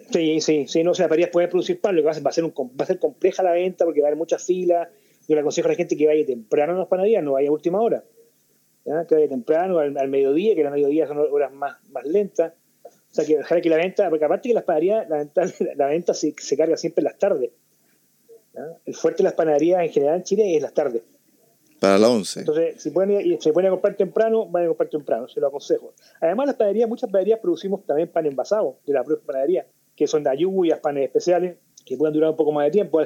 Sí, sí, sí, no, o sea, las panaderías pueden producir pan, lo que va a ser, va a ser compleja la venta porque va a haber muchas filas. Yo le aconsejo a la gente que vaya temprano a las panaderías, no vaya a última hora, ¿ya? Que vaya temprano, al mediodía, que las mediodías son horas más lentas. O sea, que dejar que la venta, porque aparte que las panaderías, la venta se carga siempre en las tardes, ¿ya? El fuerte de las panaderías en general en Chile es las tardes. Para la 11. Entonces, si se pueden a comprar temprano, vayan a comprar temprano, se lo aconsejo. Además, las panaderías, muchas panaderías producimos también pan envasado de la propia panadería, que son de ayuyas, panes especiales, que pueden durar un poco más de tiempo.